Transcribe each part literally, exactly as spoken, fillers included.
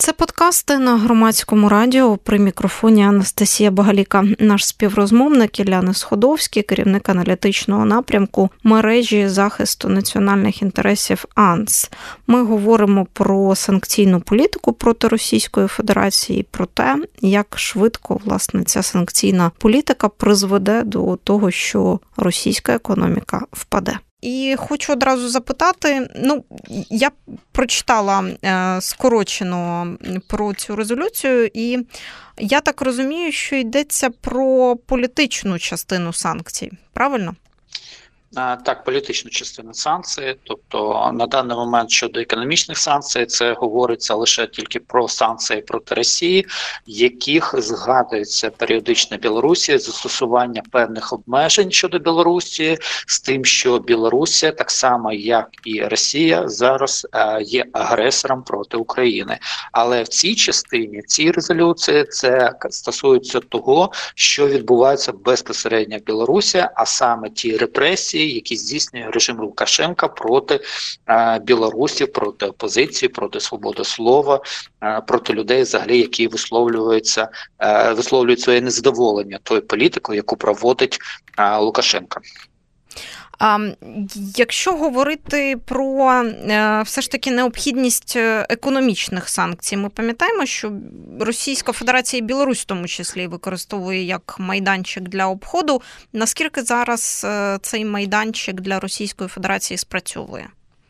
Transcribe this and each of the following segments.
Це подкасти на Громадському радіо. При мікрофоні Анастасія Багаліка. Наш співрозмовник Ілля Сходовський, керівник аналітичного напрямку мережі захисту національних інтересів АНС. Ми говоримо про санкційну політику проти Російської Федерації, про те, як швидко, власне, ця санкційна політика призведе до того, що російська економіка впаде. І хочу одразу запитати, ну, я прочитала е, скорочено про цю резолюцію, і я так розумію, що йдеться про політичну частину санкцій, правильно? Так, політичну частину санкцій, тобто на даний момент щодо економічних санкцій, це говориться лише тільки про санкції проти Росії, яких згадується періодично Білорусі, застосування певних обмежень щодо Білорусі, з тим, що Білорусія, так само як і Росія, зараз є агресором проти України. Але в цій частині, в цій резолюції, це стосується того, що відбувається безпосередньо в Білорусі, а саме ті репресії, які здійснює режим Лукашенка проти е, Білорусі, проти опозиції, проти свободи слова, е, проти людей, взагалі, які висловлюються, е, висловлюють своє незадоволення тою політикою, яку проводить е, Лукашенко. А якщо говорити про все ж таки необхідність економічних санкцій, ми пам'ятаємо, що Російська Федерація і Білорусь в тому числі використовує як майданчик для обходу. Наскільки зараз цей майданчик для Російської Федерації спрацьовує?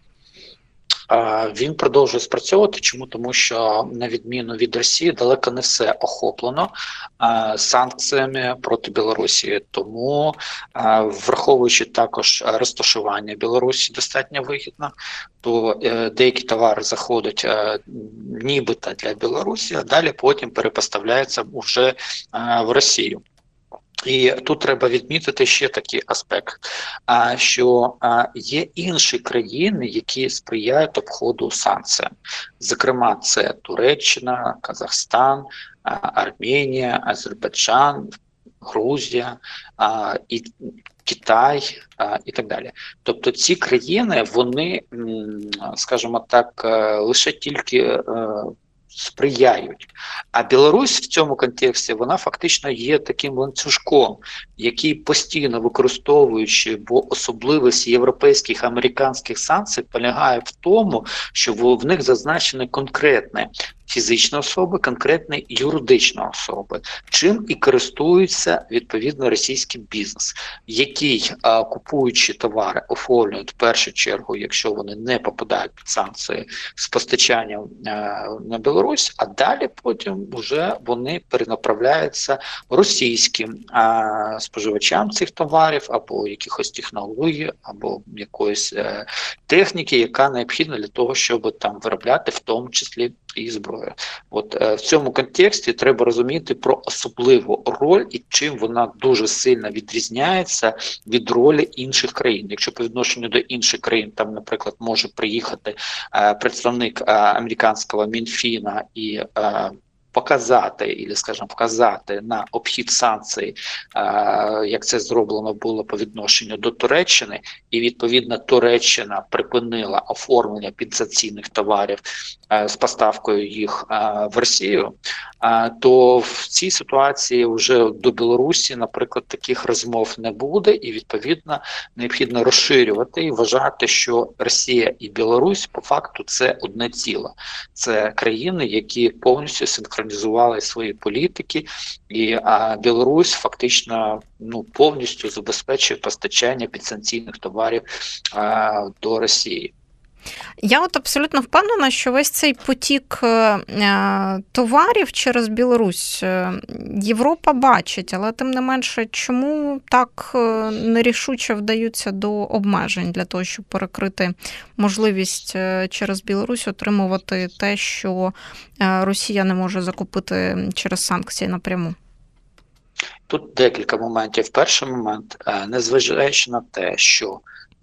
Він продовжує спрацьовувати. Чому? Тому що, на відміну від Росії, далеко не все охоплено санкціями проти Білорусі. Тому, враховуючи також розташування Білорусі достатньо вигідно, то деякі товари заходять нібито для Білорусі, а далі потім перепоставляються вже в Росію. І тут треба відмітити ще такий аспект, що є інші країни, які сприяють обходу санкціям. Зокрема, це Туреччина, Казахстан, Арменія, Азербайджан, Грузія і Китай і так далі. Тобто ці країни, вони, скажімо так, лише тільки сприяють. А Білорусь в цьому контексті, вона фактично є таким ланцюжком, який постійно використовуючи, бо особливість європейських, американських санкцій полягає в тому, що в них зазначені конкретні фізичні особи, конкретні юридичні особи, чим і користується відповідно російський бізнес, який, купуючи товари, оформлюють в першу чергу, якщо вони не попадають під санкції з постачанням на Білорусь, а далі потім вже вони перенаправляються російським споживачам цих товарів або якихось технологій, або якоїсь техніки, яка необхідна для того, щоб там виробляти в тому числі і зброю. От е, в цьому контексті треба розуміти про особливу роль і чим вона дуже сильно відрізняється від ролі інших країн. Якщо по відношенню до інших країн, там, наприклад, може приїхати е, представник е, американського Мінфіна і е, показати, або, скажімо, вказати на обхід санкцій, як це зроблено було по відношенню до Туреччини, і, відповідно, Туреччина припинила оформлення підсанкційних товарів з поставкою їх в Росію, то в цій ситуації вже до Білорусі, наприклад, таких розмов не буде, і, відповідно, необхідно розширювати і вважати, що Росія і Білорусь по факту це одне ціле. Це країни, які повністю синхронізували свої політики, і а, Білорусь фактично ну, повністю забезпечує постачання підсанкційних товарів а, до Росії. Я от абсолютно впевнена, що весь цей потік товарів через Білорусь Європа бачить, але тим не менше, чому так нерішуче вдаються до обмежень для того, щоб перекрити можливість через Білорусь отримувати те, що Росія не може закупити через санкції напряму? Тут декілька моментів. Перший момент, незважаючи на те, що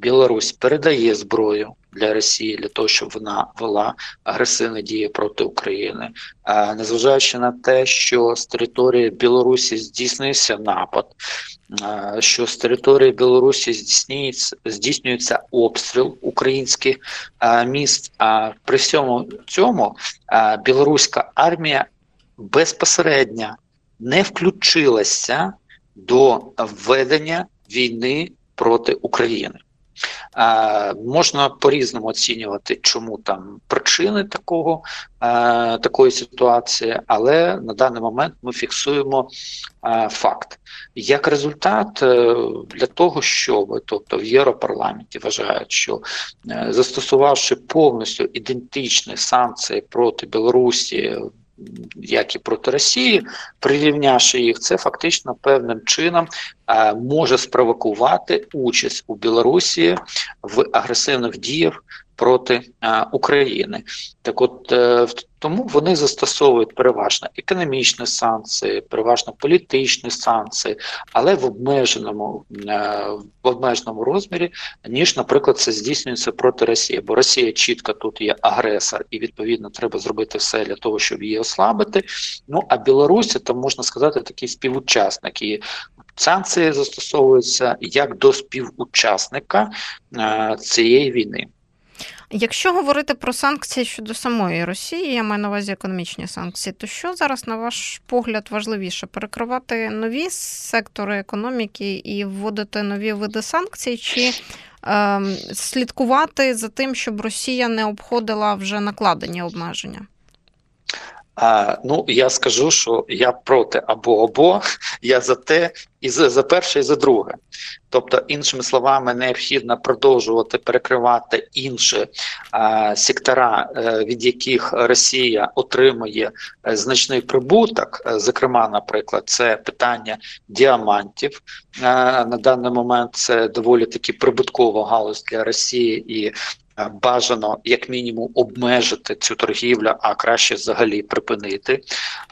Білорусь передає зброю для Росії для того, щоб вона вела агресивні дії проти України. Незважаючи на те, що з території Білорусі здійснився напад, що з території Білорусі здійснюється, здійснюється обстріл українських міст, а при всьому цьому білоруська армія безпосередньо не включилася до ведення війни проти України. А, можна по-різному оцінювати, чому там причини такого, а, такої ситуації, але на даний момент ми фіксуємо а, факт. Як результат, а, для того, щоб, тобто в Європарламенті вважають, що а, застосувавши повністю ідентичні санкції проти Білорусі, як і проти Росії, прирівнявши їх, це фактично певним чином а, може спровокувати участь у Білорусі в агресивних діях проти а, України. Так от, е, тому вони застосовують переважно економічні санкції, переважно політичні санкції, але в обмеженому, е, в обмеженому розмірі, ніж, наприклад, це здійснюється проти Росії. Бо Росія чітко тут є агресор, і, відповідно, треба зробити все для того, щоб її ослабити. Ну, а Білорусь, там, можна сказати, такий співучасник. І санкції застосовуються як до співучасника е, цієї війни. Якщо говорити про санкції щодо самої Росії, я маю на увазі економічні санкції, то що зараз, на ваш погляд, важливіше? Перекривати нові сектори економіки і вводити нові види санкцій, чи е, слідкувати за тим, щоб Росія не обходила вже накладені обмеження? А, ну, я скажу, що я проти або-або, я за те, і за, за перше, і за друге. Тобто, іншими словами, необхідно продовжувати перекривати інші а, сектора, а, від яких Росія отримує а, значний прибуток. А, зокрема, наприклад, це питання діамантів. А, на даний момент це доволі таки прибуткова галузь для Росії, і бажано, як мінімум, обмежити цю торгівлю, а краще взагалі припинити.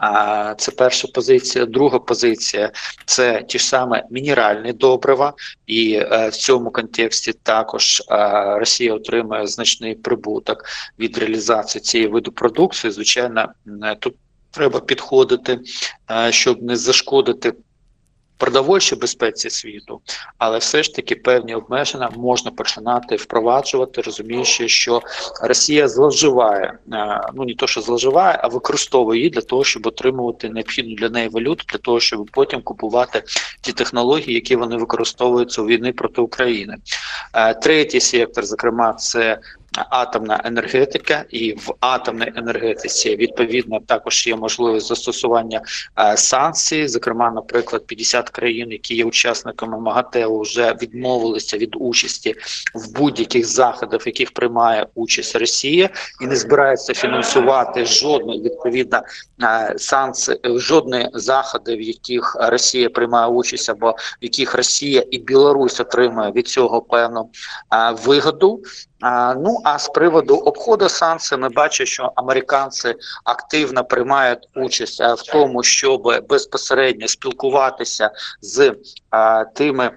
Це перша позиція. Друга позиція – це ті ж саме мінеральні добрива, і в цьому контексті також Росія отримує значний прибуток від реалізації цієї виду продукції. Звичайно, тут треба підходити, щоб не зашкодити продовольчій безпеці світу, але все ж таки певні обмеження можна починати впроваджувати, розуміючи, що Росія зловживає, ну не то, що зловживає, а використовує її для того, щоб отримувати необхідну для неї валюту, для того, щоб потім купувати ті технології, які вони використовуються у війни проти України. Третій сектор, зокрема, це атомна енергетика, і в атомній енергетиці відповідно також є можливість застосування е, санкцій. Зокрема, наприклад, п'ятдесят країн, які є учасниками МАГАТЕ, вже відмовилися від участі в будь-яких заходах, в яких приймає участь Росія, і не збираються фінансувати жодної відповідно е, санкції, жодні заходи, в яких Росія приймає участь, або в яких Росія і Білорусь отримує від цього певну е, вигоду. А, ну, а з приводу обходу санкцій ми бачимо, що американці активно приймають участь а, в тому, щоб безпосередньо спілкуватися з а, тими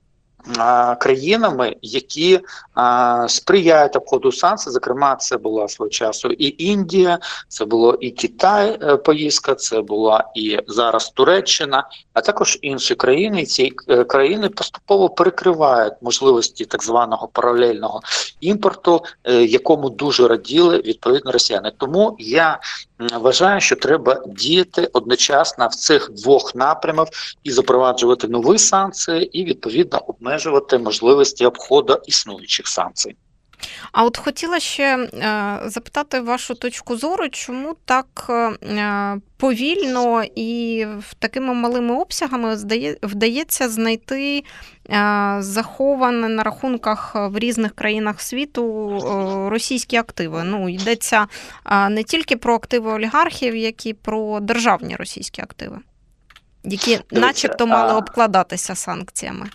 а, країнами, які а, сприяють обходу санкцій. Зокрема, це була свого часу і Індія, це було і Китай е, поїздка, це була і зараз Туреччина, а також інші країни. І ці е, країни поступово перекривають можливості так званого паралельного імпорту, е, якому дуже раділи відповідно росіяни. Тому я вважаю, що треба діяти одночасно в цих двох напрямах і запроваджувати нові санкції, і відповідно обмежувати можливості обходу існуючих санкцій. А от хотіла ще е, запитати вашу точку зору, чому так е, повільно і такими малими обсягами здає, вдається знайти е, заховані на рахунках в різних країнах світу е, російські активи. Ну, йдеться е, не тільки про активи олігархів, як і про державні російські активи, які начебто мали обкладатися санкціями.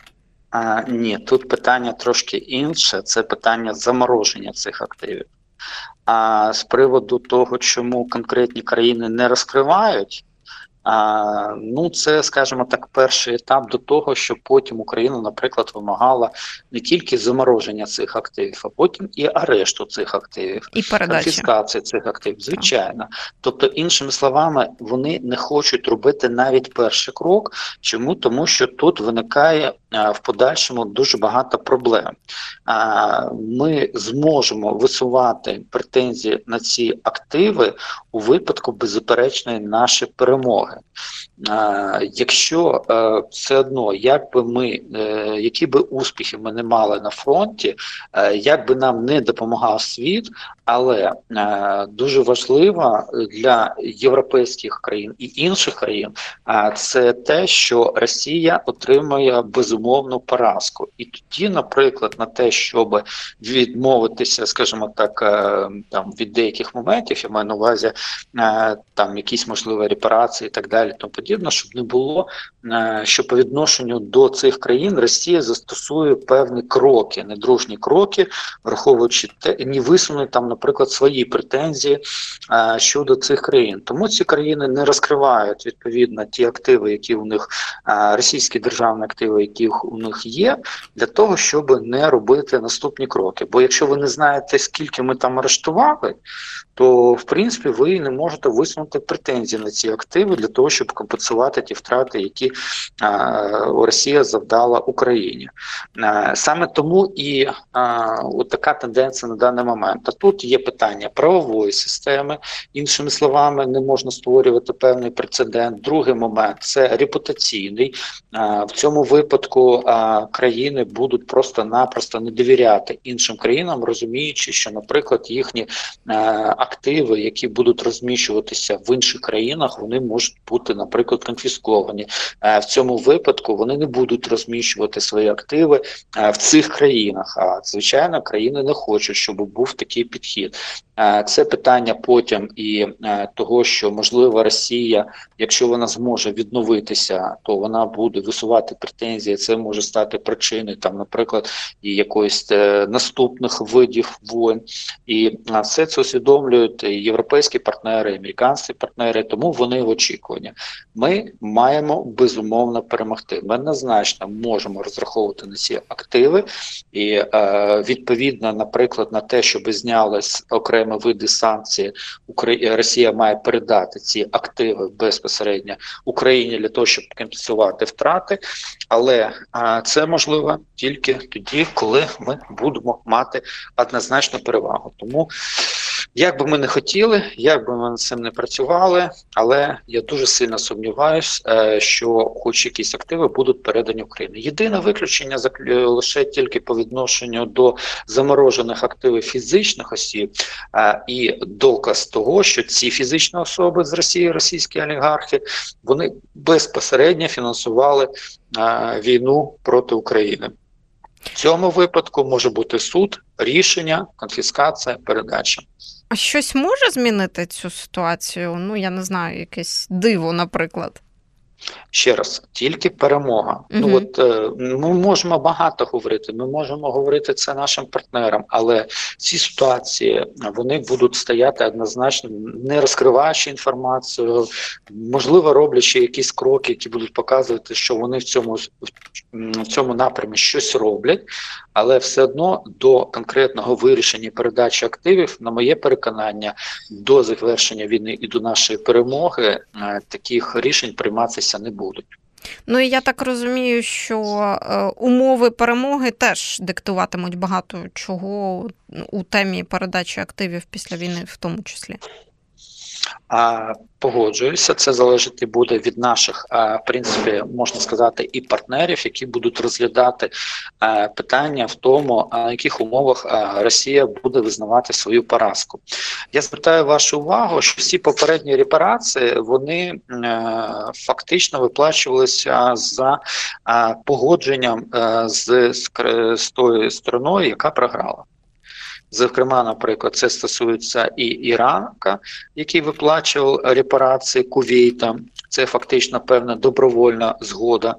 А, ні, тут питання трошки інше, це питання замороження цих активів. А з приводу того, чому конкретні країни не розкривають А, ну, це, скажімо так, перший етап до того, що потім Україна, наприклад, вимагала не тільки замороження цих активів, а потім і арешту цих активів, і конфіскації цих активів, звичайно. Тобто, іншими словами, вони не хочуть робити навіть перший крок. Чому? Тому що тут виникає а, в подальшому дуже багато проблем. А, ми зможемо висувати претензії на ці активи у випадку беззаперечної нашої перемоги. А, якщо а, все одно, як би ми, а, які би успіхи ми не мали на фронті, а, як би нам не допомагав світ, але а, дуже важливо для європейських країн і інших країн, а, це те, що Росія отримує безумовну поразку. І тоді, наприклад, на те, щоб відмовитися, скажімо так, а, там від деяких моментів, я маю на увазі а, там якісь можливі репарації і так далі, тому подібне, щоб не було, що по відношенню до цих країн Росія застосує певні кроки, недружні кроки, враховуючи те, не висунуть там, наприклад, свої претензії а, щодо цих країн. Тому ці країни не розкривають, відповідно, ті активи, які у них, а, російські державні активи, які у них є, для того, щоб не робити наступні кроки. Бо якщо ви не знаєте, скільки ми там арештували, то, в принципі, ви не можете висунути претензії на ці активи для того, щоб компенсувати ті втрати, які а, Росія завдала Україні. А, саме тому і а, от така тенденція на даний момент. А тут є питання правової системи, іншими словами, не можна створювати певний прецедент. Другий момент – це репутаційний. А, в цьому випадку а, країни будуть просто-напросто не довіряти іншим країнам, розуміючи, що, наприклад, їхні а, активи, які будуть розміщуватися в інших країнах, вони можуть бути, наприклад, конфісковані. В цьому випадку вони не будуть розміщувати свої активи в цих країнах. А, звичайно, країни не хочуть, щоб був такий підхід. Це питання потім і того, що, можливо, Росія, якщо вона зможе відновитися, то вона буде висувати претензії, це може стати причиною, там, наприклад, і якоїсь наступних видів воєн. І все це усвідомлюють і європейські партнери, і американські партнери, тому вони в очікуванні. Ми маємо безумовно перемогти. Ми однозначно можемо розраховувати на ці активи і е, відповідно, наприклад, на те, щоб знялись окремі види санкцій, Украї... Росія має передати ці активи безпосередньо Україні для того, щоб компенсувати втрати, але е, це можливо тільки тоді, коли ми будемо мати однозначну перевагу. Тому як би ми не хотіли, як би ми над цим не працювали, але я дуже сильно сумніваюся, що хоч якісь активи будуть передані Україні. Єдине виключення лише тільки по відношенню до заморожених активів фізичних осіб і доказ того, що ці фізичні особи з Росії, російські олігархи, вони безпосередньо фінансували війну проти України. В цьому випадку може бути суд, рішення, конфіскація, передача. А щось може змінити цю ситуацію? Ну, я не знаю, якесь диво, наприклад. Ще раз, тільки перемога. Угу. Ну от ми можемо багато говорити, ми можемо говорити це нашим партнерам, але ці ситуації, вони будуть стояти однозначно, не розкриваючи інформацію, можливо, роблячи якісь кроки, які будуть показувати, що вони в цьому, в цьому напрямі щось роблять, але все одно до конкретного вирішення передачі активів, на моє переконання, до завершення війни і до нашої перемоги таких рішень прийматися не будуть. Ну і я так розумію, що е, умови перемоги теж диктуватимуть багато чого у темі передачі активів після війни в тому числі. А, погоджуюся, це залежить і буде від наших, а, в принципі, можна сказати, і партнерів, які будуть розглядати а, питання в тому, а, на яких умовах а, Росія буде визнавати свою поразку. Я звертаю вашу увагу, що всі попередні репарації, вони а, фактично виплачувалися за а, погодженням а, з, з, з тою стороною, яка програла. Зокрема, наприклад, це стосується і Ірака, який виплачував репарації Кувейтам. це фактично певна добровольна згода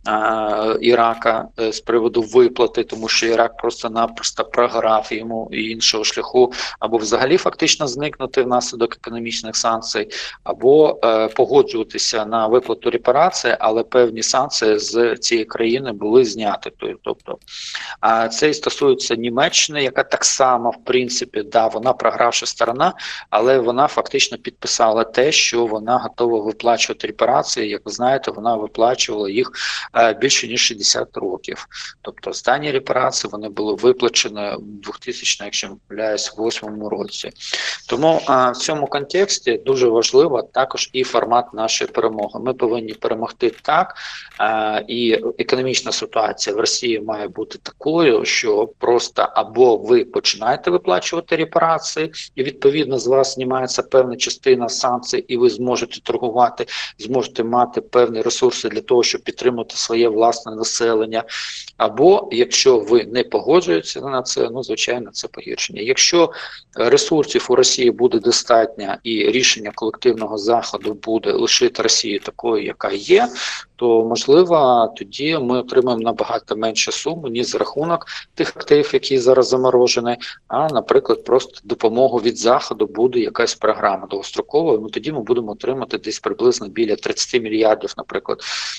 е, Ірака е, з приводу виплати, тому що Ірак просто-напросто програв йому і іншого шляху, або взагалі фактично зникнути внаслідок економічних санкцій, або е, погоджуватися на виплату репарації, але певні санкції з цієї країни були зняті. Тобто, а це і стосується Німеччини, яка так само, в принципі, да, вона програвша сторона, але вона фактично підписала те, що вона готова виплачувати репарації. Як ви знаєте, вона виплачувала їх е, більше ніж шістдесят років. Тобто останні репарації вони були виплачені в двохтисячному, якщо не помиляюсь, восьмому році. Тому е, в цьому контексті дуже важливо також і формат нашої перемоги. Ми повинні перемогти так, е, і економічна ситуація в Росії має бути такою, що просто або ви починаєте виплачувати репарації, і відповідно з вас знімається певна частина санкцій, і ви зможете торгувати, зможете мати певні ресурси для того, щоб підтримати своє власне населення. Або, якщо ви не погоджуєтеся на це, ну, звичайно, це погіршення. Якщо ресурсів у Росії буде достатньо і рішення колективного заходу буде лишити Росію такою, яка є, то, можливо, тоді ми отримаємо набагато менше суму, ніж за рахунок тих активів, які зараз заморожені, а, наприклад, просто допомогу від Заходу буде якась програма довгострокова, ну тоді ми будемо отримати десь приблизно біля тридцять мільярдів, наприклад,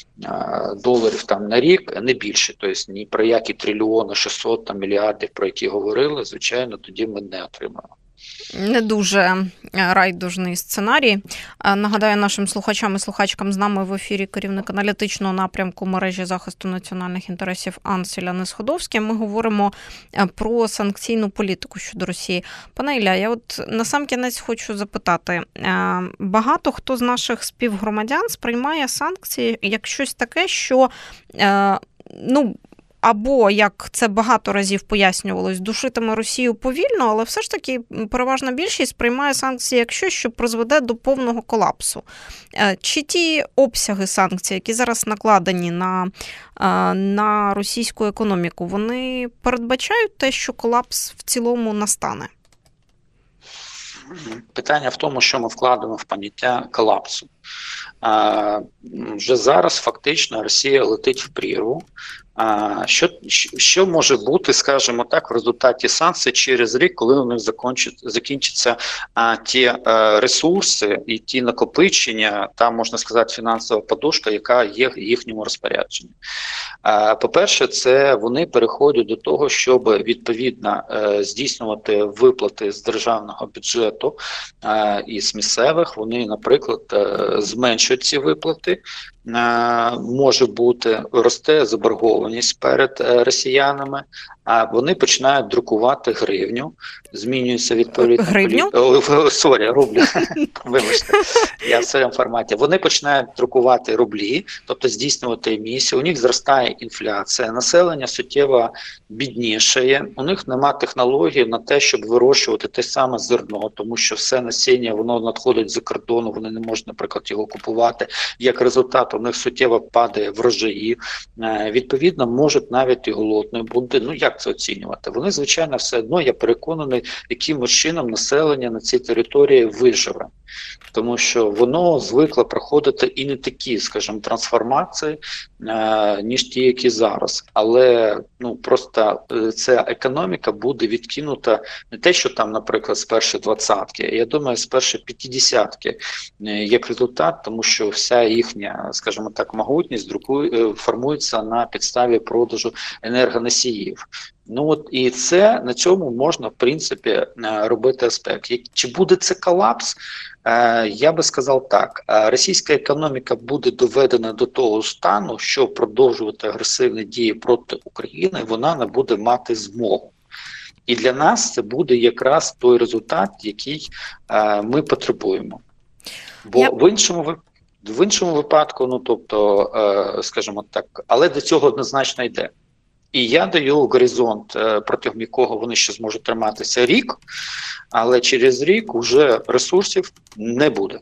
доларів там на рік, не більше. Тобто ні про які трильйони, шістсот там, мільярдів, про які говорили, звичайно, тоді ми не отримаємо. Не дуже райдужний сценарій. Нагадаю нашим слухачам і слухачкам, з нами в ефірі керівник аналітичного напрямку мережі захисту національних інтересів АНС Ілля Несходовський. Ми говоримо про санкційну політику щодо Росії. Пане Ілля, я от насамкінець хочу запитати. Багато хто з наших співгромадян сприймає санкції як щось таке, що, ну, або, як це багато разів пояснювалось, душитиме Росію повільно, але все ж таки переважна більшість сприймає санкції як щось, що призведе до повного колапсу. Чи ті обсяги санкцій, які зараз накладені на, на російську економіку, вони передбачають те, що колапс в цілому настане? Питання в тому, що ми вкладемо в поняття колапсу. А, вже зараз фактично Росія летить в прірву. А, що, що може бути, скажімо так, в результаті санкцій через рік, коли у них закінчаться а, ті а, ресурси і ті накопичення, там, можна сказати, фінансова подушка, яка є в їхньому розпорядженні. А, по-перше, це вони переходять до того, щоб відповідно а, здійснювати виплати з державного бюджету а, і з місцевих. Вони, наприклад, а, зменшують ці виплати. Може бути, росте заборгованість перед росіянами, а вони починають друкувати гривню, змінюється відповідно... Гривню? Полі... Сорі, рублі. Вибачте, я в своєму форматі. Вони починають друкувати рублі, тобто здійснювати емісію, у них зростає інфляція, населення суттєво біднішає, у них нема технології на те, щоб вирощувати те саме зерно, тому що все насіння, воно надходить з-за кордону, вони не можуть, наприклад, його купувати. Як результат, у них суттєво падає врожаї, відповідно, можуть навіть і голодною бути. Ну, як це оцінювати? Вони, звичайно, все одно, я переконаний, яким чином населення на цій території виживе. Тому що воно звикло проходити і не такі, скажімо, трансформації, е, ніж ті, які зараз. Але, ну, просто е, ця економіка буде відкинута не те, що там, наприклад, з першої двадцятки, я думаю, з першої п'ятдесятки е, як результат, тому що вся їхня, скажімо так, могутність друкує, е, формується на підставі продажу енергоносіїв. Ну от і це, на цьому можна, в принципі, робити аспект. Чи буде це колапс? Я би сказав так. Російська економіка буде доведена до того стану, що продовжувати агресивні дії проти України вона не буде мати змогу. І для нас це буде якраз той результат, який ми потребуємо. Бо Я... в іншому в іншому випадку, ну тобто, скажімо так, але до цього однозначно йде. І я даю горизонт, протягом якого вони ще зможуть триматися рік, але через рік вже ресурсів не буде.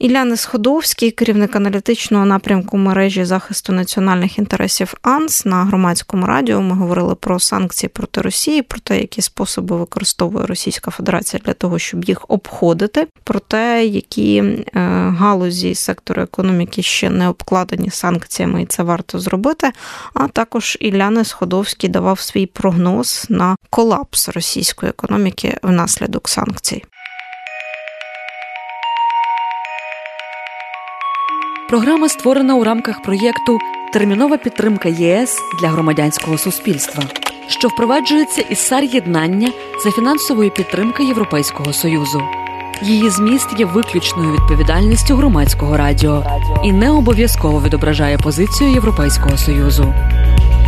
Ілля Несходовський, керівник аналітичного напрямку мережі захисту національних інтересів АНС. На Громадському радіо ми говорили про санкції проти Росії, про те, які способи використовує Російська Федерація для того, щоб їх обходити, про те, які галузі сектору економіки ще не обкладені санкціями, і це варто зробити. А також Ілля Несходовський давав свій прогноз на колапс російської економіки внаслідок санкцій. Програма створена у рамках проєкту «Термінова підтримка ЄС для громадянського суспільства», що впроваджується із САР-єднання за фінансової підтримки Європейського Союзу. Її зміст є виключною відповідальністю Громадського радіо і не обов'язково відображає позицію Європейського Союзу.